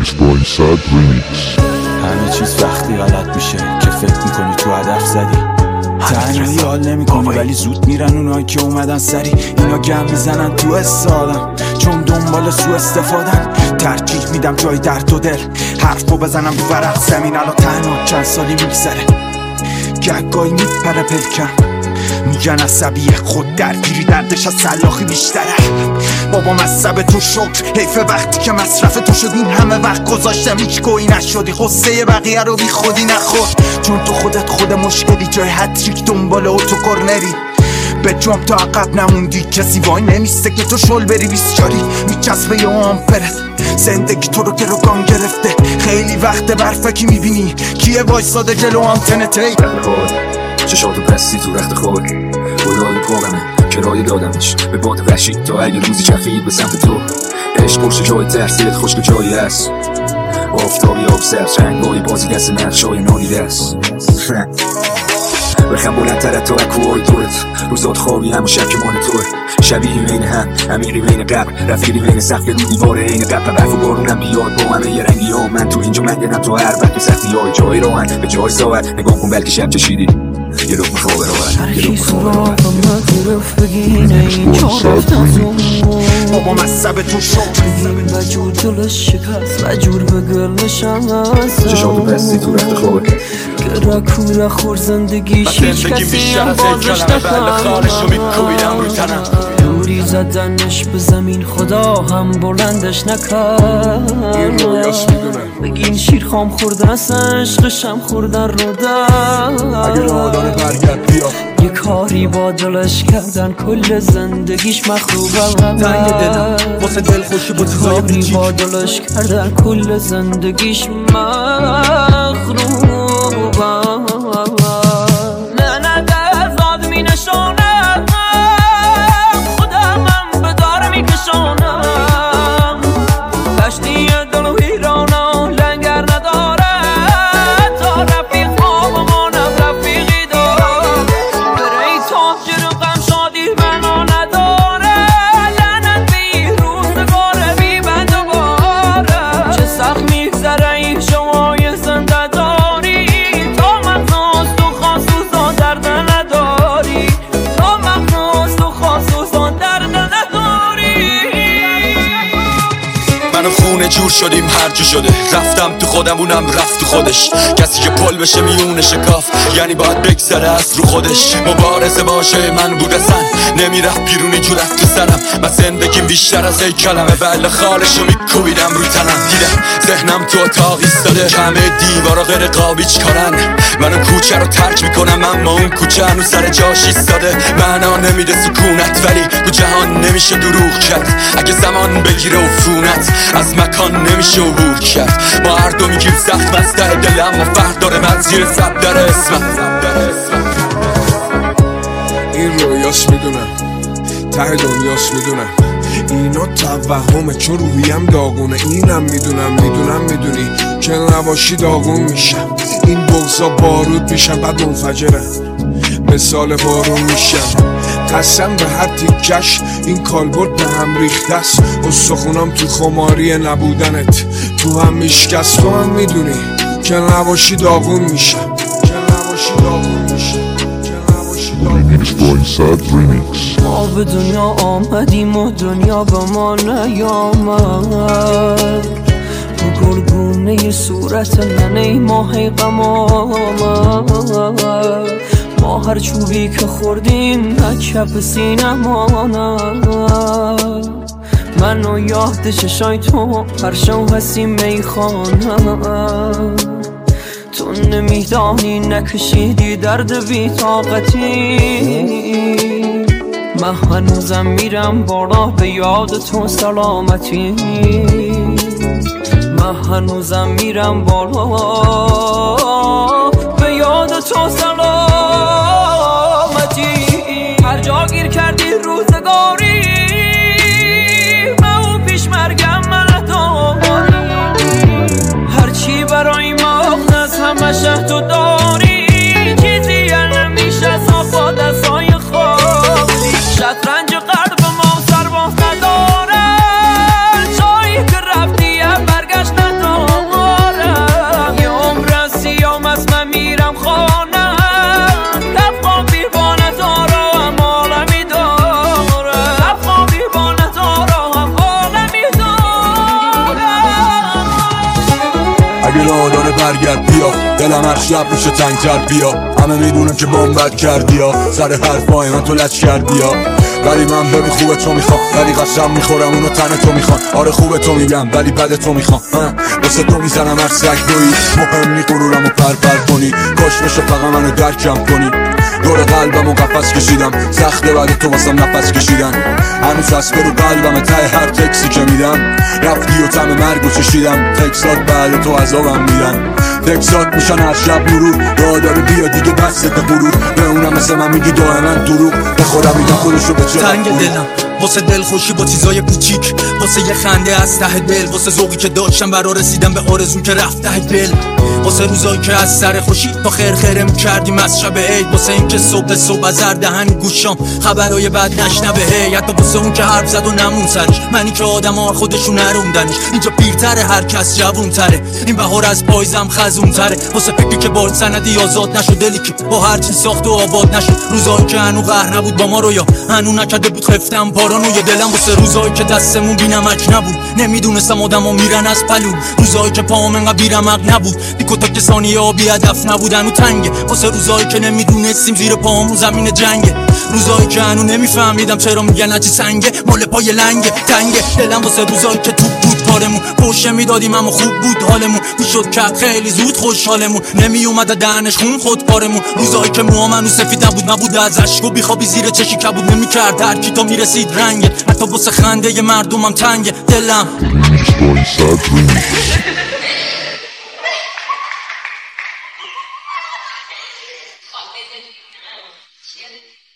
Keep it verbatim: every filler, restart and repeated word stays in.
وایساد ریمیکس. همه چیز وقتی غلط میشه که فکر میکنی تو هدف زدی، تنهایی حال نمیکنی ولی زود میرن اونایی که اومدن سری. اینا گم میزنن تو استادم چون دنبال سو استفادن. ترجیح میدم جای درد و دل حرفو بزنم رو ورق زمین. الان تنها چند سالی میگذره گهگاهی میپره پلکم، میگن عصبیه خود درگیری دردش از سلاخی بیشتره. بابا مصب تو شکر حیف وقتی که مصرف تو شد. این همه وقت گذاشتم هیچ گویی نشدی، غصه بقیه رو بی خودی نخور چون تو خودت خود مشکلی. جای هتریک دنبال اوتو کورنری به جام تا عقب نموندی، کسی وای نمیسته که تو شل بری بیسچاری میچسبه یا آمپرت. زندگی تو رو گروگان گرفته، خیلی وقت برفکی میبینی کیه وایساده جلو آنتنته. چشاتو پستی تو رخت خود خدای پاقمه کرایه دادمش به باد وحشی تا اگه روزی چرخید به سمت تو. عشق پرش جای ترسیت خشک جایی هست، آفتابی آب سبز رنگای بازی دست نقشای نادیده است. بخم بلندتر تا اکوهای دورت، روزات خوابی هم و شب که مان توه. شبیه بین هم امیری بین قبر، رفیقی بین سقف رو دیواره این قبر. برف و بارونم بیاد با همه یه رنگی ها، من تو اینجا مندنم تو هر وقت سختی های جای راهن به جای ساعت. نگاه کن بلکه شب چشیدی یه لقمه خواب راهن، یه لقمه خواب راهن. بابا مصب تو شد و جور دلش شکست و جور به گلشم هست. چشاتو پستی تو رخت خواب گره کوره خور زندگیش هیچ کسی هم بازش نکن. دوری زدنش به زمین خدا هم بلندش نکرد. بگین شیر خام خوردن اصلا عشقشم خوردن رو در. اگه راه داره برگرد بیا، یه کاری با دلش کردن کل زندگیش مخروبه. تنگ دلم واسه دل خوشی با چیزای کاری با دلش کردن کل زندگیش مخروبه. نه نه دزاد می نشانم خودم هم به دار می کشانم. دشتی دل و ویرانم لنگر نداره تا رفیق آبمانم رفیقی دارم. بره تاجر غم شادی بنا نداره، لعنت بی روزگاره بی بند و باره. چه سخت میگذره این شمای زنده داری، تا مغناز تو خاصوزا درد نداری، تا مغناز تو خاصوزا درد نداری. منو خونه جور شدیم هر جو شده، رفتم تو خودم اونم رفت تو خودش. کسی که پل بشه میونه شکاف یعنی باید بگذره از رو خودش. مبارزه باشه من بود اصلا نمیرفت بیرونی جورت تو سرم. من زندگیم بیشتر از ای کلمه بله خالشو میکویدم رو تنم. دیدم ذهنم تو اتاق ایستاده، همه دیوارا غیر قابیچ کارن. منو کوچه رو ترک میکنم اما اون کوچه هنو سر جاش ایستاده. معنا نمیده سکونت ولی تو جهان نمیشه دروغ کرد. اگه زمان بگیره عفونت از مکان نمیشه عبور کرد. ما هر دو میگیم سخت بسته دل اما فرق داره من زیر زب در اسمم. این رویاش میدونم ته دنیاش میدونم، اینا توهمه چون روحیم داغونه. اینم میدونم میدونم میدونی که نباشی داغون میشم. این بغضا بارود میشم بعد منفجرم مثال بارون میشم. قسم به هر تیکش این کالبرد به هم ریخته است. استخونام تو خماری نبودنت تو هم میشکست. تو هم میدونی که نباشی داغون میشم، که نباشی داغون میشم، که نباشی داغون وایساد ریمیکس. ما به دنیا آمدیم و دنیا به ما نیامد. تو گلگونه صورت ننه ماه غم آمد. ما هر چوبی که خوردیم کف سینه ماند. منو یاد چشای تو هر شو هستیم میخانم. تو نمیدانی نکشیدی درد بی طاقتی. من هنوزم میرم بالا به یاد تو سلامتی. من هنوزم میرم بالا به یاد تو سلامتی. هر جا گیر کردی روزگاری من پیش مرگم من داری. هرچی برای مغنز همه شه تو داری. چیزی نمیشه صافا دستای خالی. شطرنج قلب ما سرباز نداره، جایی که رفتی برگشت نداره. اگه راه داره برگرد بیا، دلم هر شب میشه تنگتر بیا. همه میدونم که بامبد کردی ها، سر حرفای من تو لچ کردی ها، ولی من ببین خوبه تو میخوام، ولی قسم میخورم اونو تن تو میخوام. آره خوبه تو میگم ولی بد تو میخوام، واسه تو میزنم هر سگ دویی. مهم نی غرورمو پرپر کنی، کاش بشه فقط منو درکم کنی. دور قلبمو قفس کشیدم، سخته بعد تو واسم نفس کشیدن. هنوز هست برو قلبم ته هر تکسی که میدم. رفتی و تم مرگو چشیدم، تکسات بعد تو عذابم میدن. تکسات میشن هر شب مرور، راه داره بیا دیگه دستت غرور. به اونم مثل من میگی دائما دروغ، به خودم میگم خودشو به چه تنگ دلم واسه دل خوشی با چیزای کوچیک، واسه یه خنده از ته دل، واسه ذوقی که داشتم برا رسیدم به آرزو که رفت ته دل، واسه روزایی که از سر خوشی تا خیر خیره میکردیم از شب عید، واسه این که صبح صبح از هر دهن گوشام خبرای بد نشنوه هی، حتی واسه اون که حرف زد و نمون سرش، منی که آدما خودشون نروندنش. اینجا پیرتره هر کس جوونتره، این بهار از پایزم خزونتره، واسه فکری که بال سندی آزاد نشد، دلی که با هر چی ساخت و آباد نشد، روزایی که هنو قهر نبود با ما رو، یا هنو نکرده بود خفتم پارانوی دلم، واسه روزایی که دستمون بی‌نمک نبود، نمیدونستم آدما میرن از پلو، روزایی که پام انقدر بی‌رمق نبود، دیکوتا که ثانیه ها بی هدف نبودن و تنگه، واسه روزایی که نمیدونستیم زیر پاهامون زمین جنگه، روزایی که هنو نمیفهمیدم چرا میگن هرچی سنگه مال پای لنگه تنگه دلم، واسه روزایی که توپ بود پارمون پوشه میدادیم اما خوب بود حالمون، میشد کرد خیلی زود خوشحالمون، نمی اومده دهنش خون خود پارمون، روزایی که موام هنو سفید نبود، نبود از اشک و بیخوابی زیر چشی کبود، نمیکرد هر کی تا میرسید رنگه، حتی واسه خنده مردمم تنگه دلم. Remix by Sad Remix.